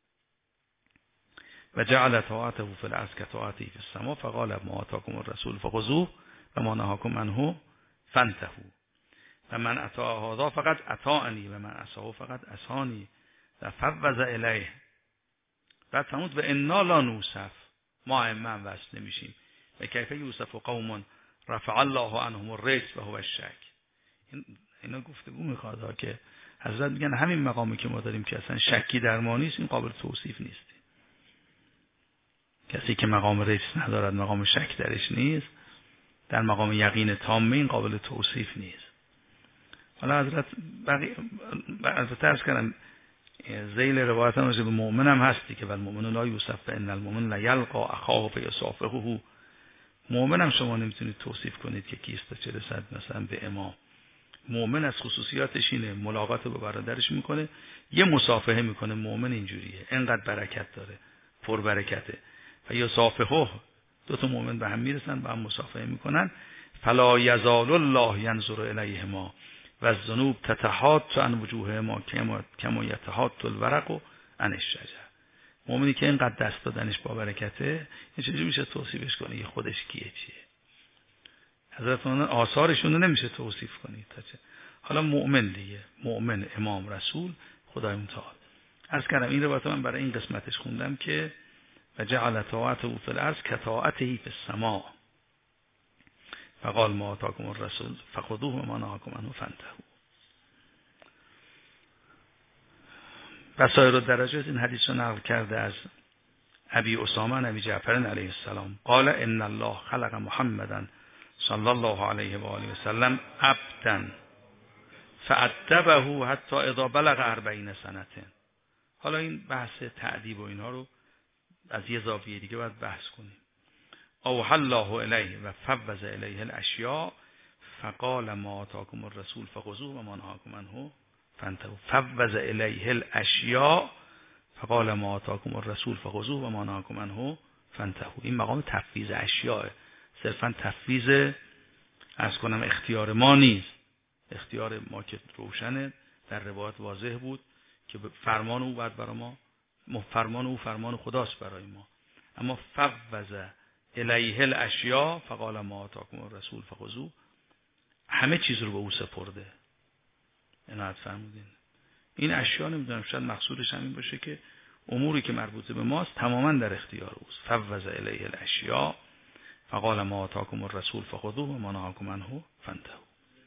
و جعل طاعته فی الارض کطاعته فی السماء فقال ما آتاکم الرسول فخذوه و ما نهاکم عنه فانتهوا و من اطاع هذا فقط اطاعنی و من عصاه فقط عصانی و فوض الیه. بعد فرمود و انا لا نوصف، ما ائمه وصف نمیشیم. و کیف یوصف قوم رفع الله عنهم الرجس و هو الشک. این اینا گفتگو میخواد که حضرت میگن همین مقامی که ما داریم که اصلا شکی در ما نیست، این قابل توصیف نیست. کسی که مقام رجس ندارد، مقام شک درش نیست، در مقام یقین تام این قابل توصیف نیست. حالا حضرت بقیه البته عرض کردم ذیل روایت هم راجع به مؤمن هم هستی که بل مؤمن لا یوصف فان المؤمن لا یلقى اخاه فیصافحه. مؤمن هم شما نمیتونید توصیف کنید که کیست چه رسد مثلا به امام. مؤمن از خصوصیاتش اینه ملاقات با برادرش میکنه، یه مصافحه میکنه. مؤمن اینجوریه، اینقدر برکت داره، پر برکته. و یصافحه، دو تا مؤمن به هم میرسن، با هم مصافحه میکنن. فلا یزال الله ینظر الیهما و الذنوب تتحات عن وجوههما کما یتحات الورق عن الشجر. مؤمنی که اینقدر دست دادنش با برکته، این چجوری میشه توصیفش کنه؟ یه خودش کیه چیه؟ حضرت اون آثارشون رو نمیشه توصیف کنید تا چه. حالا مؤمن دیگه، مؤمن امام رسول خدای متعال. عرض کردم این روایت من برای این قسمتش خوندم که و جعل طاعته فی الارض کطاعته فی السماء فقال ما آتاکم الرسول فخذوه و ما نهاکم عنه فانتهوا. بسائر الدرجات این حدیث رو نقل کرده از ابی اسامه ابی جعفر علیه السلام قال ان الله خلق محمدا صلی الله علیه و آله و سلم عبدا فأدبه حتی اذا بلغ اربعین سنه. حالا این بحث تعدیب و اینها رو از یه زاویه دیگه باید بحث کنیم. اوحى الله الیه و فوض الیه الاشیاء فقال ما آتاکم الرسول فخذوه و ما نهاکم عنه فانتهوا. فوض الیه الاشیاء فقال ما آتاکم الرسول فخذوه و ما نهاکم عنه فانتهوا. این مقام تفویض اشیاء، صرفا تفویض از کنم اختیار ما نیست. اختیار ما که روشنه، در روایت واضح بود که فرمان او بعد برای ما، فرمان او فرمان خداست برای ما. اما فوض الیه الاشیاء فقال ما آتاکم الرسول فخذوه، همه چیز رو به او سپرده. عنایت فرمودین. این اشیاء نمیدونم شاید مقصودش همین باشه که اموری که مربوط به ماست تماما در اختیار اوست. فوض الیه الاشیاء فقال ما آتاکم الرسول فخذوه و ما نهاکم عنه فانتهوا.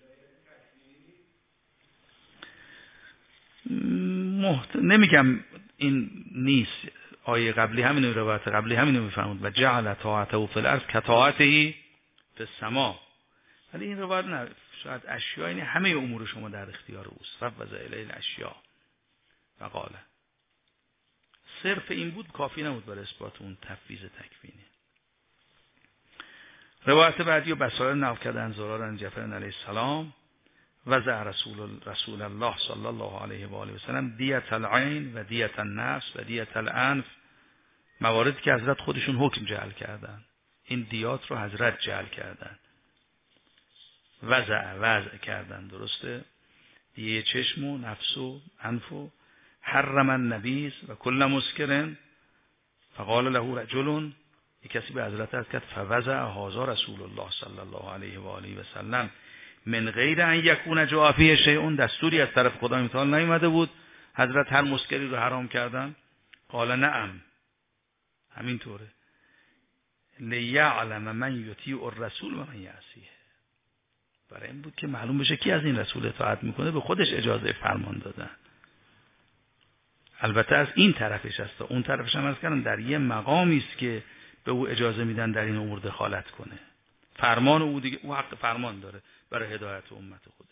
محت... نمیگم این نیست، آیه قبلی همین روایت قبلی همین رو میفهمود و جعل طاعته فی الارض کطاعته فی السما. ولی این روایت نه، شاید اشیاء این همه امور شما در اختیار اوست. فوض الیه الاشیاء فقال، صرف این بود کافی نبود برای اثبات اون تفویض تکوینی. روایت بعدی و بسائر نقل کردن زرار جعفر علیه السلام وضع رسول رسول الله صلی الله علیه و آله و سلم دیت العین و دیت النفس و دیت الانف، مواردی که حضرت خودشون حکم جعل کردن، این دیات رو حضرت جعل کردن، وضع وضع کردن، درسته؟ دیه چشم و نفس و انف و حرم النبیذ و کل مسکرن فقال له رجل، یک کسی به حضرت عرض کرد فوضع هذا رسول الله صلی الله علیه و آله و سلم من غیر ان یکون جوافی شیء، دستوری از طرف خدا امتحان نیامده بود حضرت هر مسکری رو حرام کردن؟ قال نعم، همینطوره. لیعلم من یطیع الرسول و من یعصیه، برای این بود که معلوم بشه کی از این رسول اطاعت میکنه، به خودش اجازه فرمان دادن. البته از این طرفش هست، اون طرفش هم از کردم در یه مقامی است که به او اجازه میدن در این امور دخالت کنه. فرمان او دیگه، او حق فرمان داره برای هدایت امت خودش.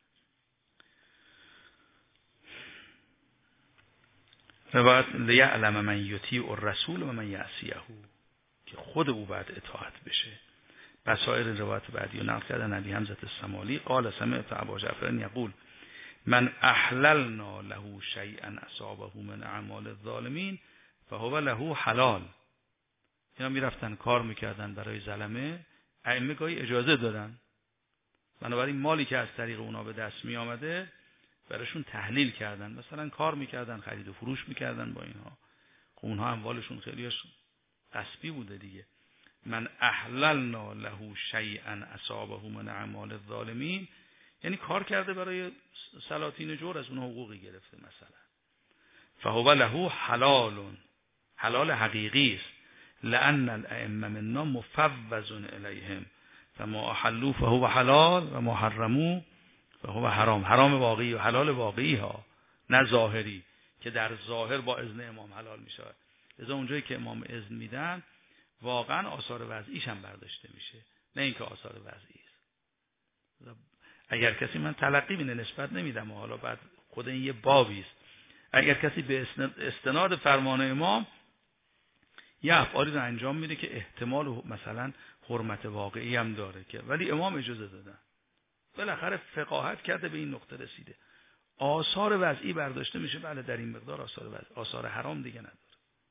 روایت لیعلم من یطیع الرسول و من یعصیه، که خود او بعد اطاعت بشه. بسائر روایت بعدی رو نقل کردن علی حمزه السمالی قال سمعت ابا جعفر یقول من احللنا له شیئا اصابه من اعمال الظالمین فهو له حلال. اینا میرفتن کار میکردن برای ظلمه، ائمه گاهی اجازه دادن، بنابراین مالی که از طریق اونا به دست می آمده براشون تحلیل کردن، مثلا کار میکردن، خرید و فروش میکردن با اینها، خب اونها اموالشون خیلیش غصبی بوده دیگه. من احللنا له شیئا اصابه من اعمال الظالمین، یعنی کار کرده برای سلاطین جور، از اونها حقوقی گرفته مثلا. فهو له حلال، حلال حقیقی است. لأن الائمه منا مفوض الیهم فما احلوا فهو حلال و ما حرموا فهو حرام. حرام واقعی و حلال واقعی ها، نه ظاهری که در ظاهر با اذن امام حلال میشه. لذا اونجایی که امام اذن میدن واقعا آثار وضعیش هم برداشته میشه، نه اینکه آثار وضعی است. اگر کسی، من تلقی بینه نسبت نمیدم، حالا بعد خود این یه بابی است، اگر کسی به استناد فرمان امام یه افعالی رو انجام میده که احتمال مثلا حرمت واقعی هم داره، که ولی امام اجازه دادن، بالاخره فقاهت کرده به این نقطه رسیده، آثار وضعی برداشته میشه، بله در این مقدار آثار وضعی، آثار حرام دیگه نداره.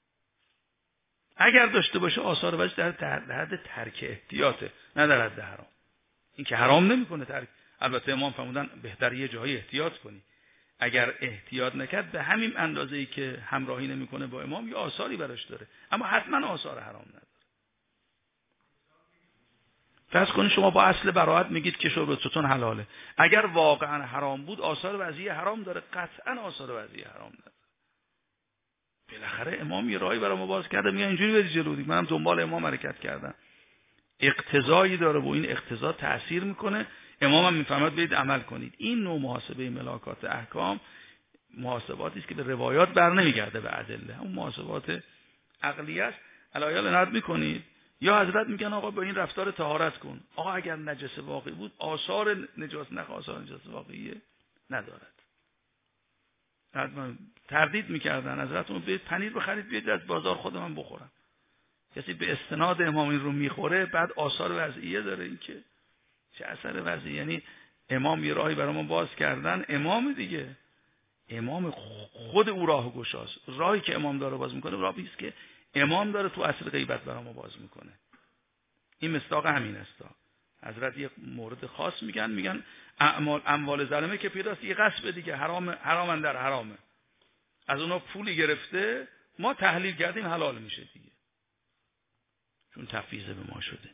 اگر داشته باشه آثار وضعی در حد ترک احتیاطه، نه در حد حرام. این که حرام نمیکنه ترک، البته امام فرمودن بهتر یه جایی احتیاط کنی. اگر احتیاط نکرد به همین اندازه‌ای که همراهی نمیکنه با امام یا آثاری براش داره، اما حتما آثار حرام نداره. فرض کنید شما با اصل براءت میگید که شربتون حلاله، اگر واقعا حرام بود آثار وضعی حرام داره، قطعا آثار وضعی حرام نداره. بالاخره امام یه راهی برای ما باز کرده، میگه اینجوری برید جلو، منم دنبال امام حرکت کردم. اقتضایی داره و این اقتضا تأثیر میکنه. امام هم میفهمد برید عمل کنید. این نوع محاسبه ملاکات احکام محاسباتی است که به روایات بر نمیگرده، به ادله، اون محاسبات عقلی است. علایال نرد میکنید یا حضرت میگن آقا با این رفتار طهارت کن. آقا اگر نجس واقعی بود آثار نجاست نه آثار نجاست واقعی ندارد. حتما تردید میکردن حضرت اون بیاید پنیر بخرید بیاید از بازار خود من بخورم. کسی به استناد امام این رو میخوره بعد آثار وضعیه داره، این که چه اثر وضعی. یعنی امام یه راهی برای ما باز کردن، امام دیگه امام خود او راه گشاست. راهی که امام داره باز میکنه راهی است که امام داره تو اصل غیبت برای ما باز میکنه. این مصداق همین است. حضرت یک مورد خاص میگن میگن اعمال اموال ظالمه که پیداست یه غصب دیگه، حرام حرام در حرامه، از اونا پولی گرفته ما تحلیل کردیم حلال میشه دیگه، چون تفویض به ما شده.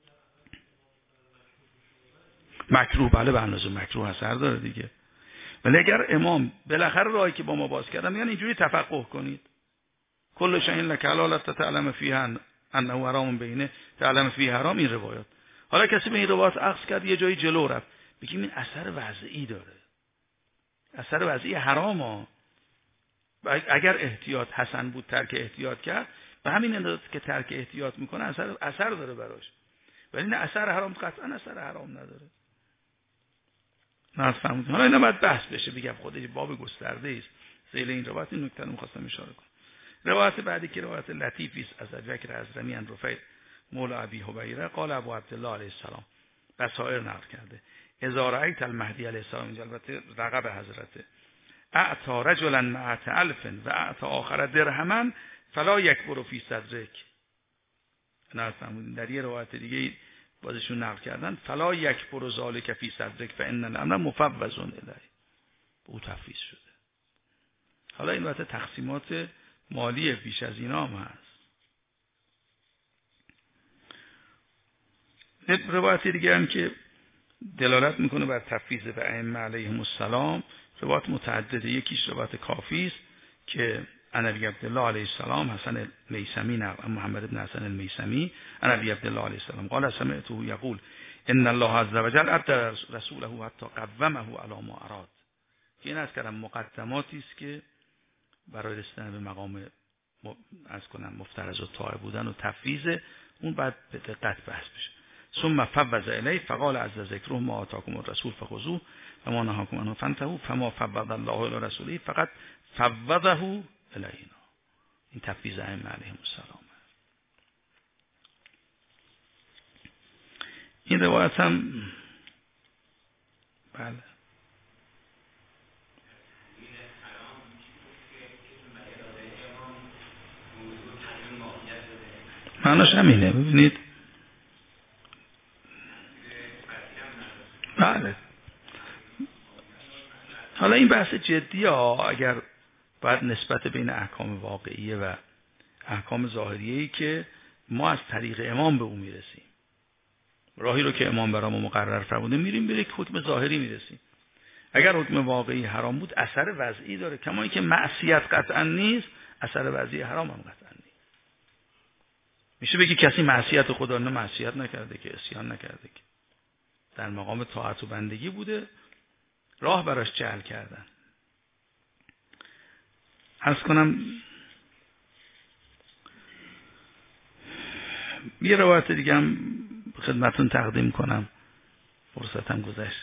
مکروه بله به اندازه مکروه اثر داره دیگه. ولی اگر امام بالاخره راهی که با ما باز کردن میگن اینجوری تفقه کنید، کل شیء لک حلالت تعلم فیها انه حرام بینه تعلم فیه حرام، این روایات. حالا کسی به این روایات عکس کرد یه جایی جلو رفت، بگیم این اثر وضعی داره، اثر وضعی حرامه. اگر احتیاط حسن بود ترک احتیاط کرد، به همین اندازه که ترک احتیاط میکنه اثر اثر داره براش. ولی این اثر حرام قطعا اثر حرام نداره. نفهمید. حالا اینا باید بحث بشه، بگم خودش باب گسترده است. ذیل این روایت این نکته رو می‌خواستم اشاره کنم. روایت بعدی که روایت لطیفی است از ابوبکر ازرمی ان رفیع مولا ابی هبیره قال ابو عبدالله علیه السلام بصائر نقل کرده اذا رأیت المهدی علیه السلام، اینجا البته رقب حضرته، اعطى رجلا مئة الف و اعطى آخر درهما فلا یکبر فی صدرک. نه فرمودین در یه روایت دیگه بازشون نقل کردن فلا یکبر ذلک فی صدرک فان الامر مفوض الیه، او تفویض شده. حالا این وقت تقسیمات مالی بیش از اینا هم هست. روایت دیگه هم که دلالت میکنه بر تفویض به ائمه علیهم السلام، روایت متعدده. یکیش روایت کافی است که عن ابی عبدالله علیه السلام حسن المیثمی نقل محمد بن حسن المیثمی عن ابی عبدالله علیه السلام قال سمعته یقول ان الله عز وجل ابدل رسوله حتی قومه علی ما اراد. که این از کلام مقدماتی است که برای رسیدن به مقام از کنم مفترض و طاعه بودن و تفویض اون بعد به دقت بحث بشه. ثم فوض الیه فقال عز ذکره ما آتاکم الرسول فخذوه و ما نهاکم عنه فانتهوا فما فوض الله الی رسوله فقط فوضه الینا. این تفویض ائمه علیهم السلام. این روایت هم بله معناش همینه. ببینید بله حالا این بحث جدیه ها، اگر باید نسبت بین احکام واقعیه و احکام ظاهریه‌ای که ما از طریق امام به اون میرسیم، راهی رو که امام برامون مقرر فرموده میریم، به یک حکم ظاهری میرسیم. اگر حکم واقعی حرام بود اثر وضعی داره، کما اینکه معصیت قطعا نیست، اثر وضعی حرام هم قطعا نیست. میشه بگی کسی معصیت خدا نه معصیت نکرده که، عصیان نکرده که، در مقام طاعت و بندگی بوده، راه براش جعل کردن. عرض کنم یه روایت دیگه هم خدمتون تقدیم کنم، فرصتم گذشت.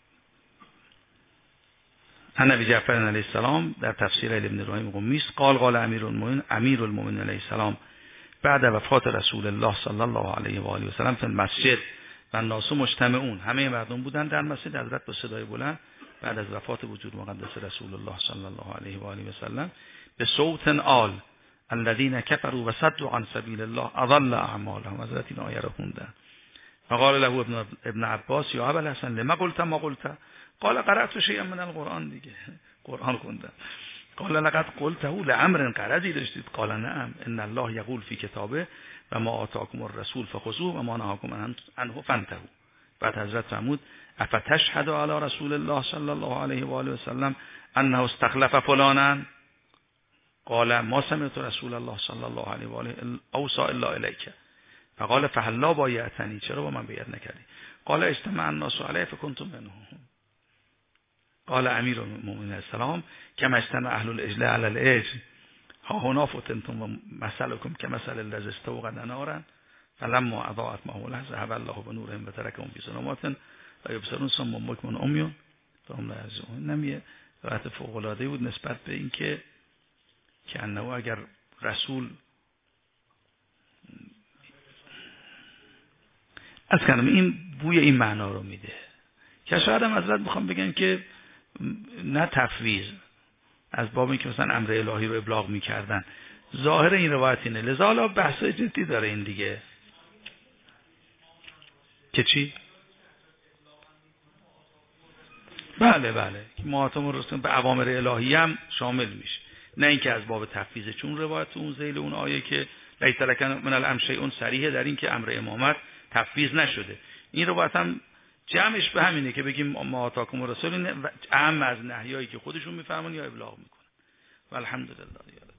عن ابی جعفر علیه السلام در تفسیر ابن ابراهیم قمی است قال قال امیر المؤمنین امیر المؤمنین علیه السلام بعد وفات رسول الله صلی الله علیه و آله و سلم فی المسجد و الناس مجتمعون، همه مردم بودن در مسجد. حضرت با صدای بلند بعد از وفات وجود مقدس رسول الله صلی الله علیه و آله و سلم به صوت عال الذين كفروا وصدوا عن سبيل الله اضل اعمالهم، حضرت این آیه رو خوندن. فقال له ابن ابن عباس یا ابا الحسن لما قلت ما قلت قال قرأت شيئا من القرآن، دیگه قرآن خوندن. قال لقد قلته لامر قرضی داشتید؟ قال نعم ان الله یقول فی کتابه و ما آتاکم الرسول فخذوه و ما نهاکم عنه فانتهوا. بعد حضرت فرمود افتشهد علی رسول الله صلی الله علیه و آله و سلم انه استخلف فلانا قال ما سمعت رسول الله صلی الله علیه و آله اوصى الا الیک فقال فهلا بایعتنی، چرا با من بیعت نکردی؟ قال اجتمع الناس علیه فکنت منهم. قال امیر المؤمنین السلام کما اجتمع اهل العجل علی العجل ها هنا فتنتم و مثلکم کمثل الذی استوقد نارا فلما اضاءت ما حوله ذهب الله بنورهم و ترکهم فی ظلمات لا یبصرون صم بکم عمی فهم لا یبصرون. نمیه روایت فوق العاده بود نسبت به اینکه که انه اگر رسول از کنم این بوی این معنا رو میده که شاید هم حضرت میخوام بگن که نه تفویض از باب این که مثلا امر الهی رو ابلاغ میکردن، ظاهر این روایت اینه. لذا حالا بحث جدی داره این دیگه که چی؟ بله بله مهاتم رسول به اوامر الهی هم شامل میشه، نه اینکه از باب تفویض، چون روایت اون ذیل اون آیه که لیس لک من الامر شیء صریحه در این که امر امامت تفویض نشده. این روایت هم جمعش به همینه که بگیم ما آتاکم رسول اهم از نهیایی که خودشون میفرمان یا ابلاغ میکنن. والحمدلله.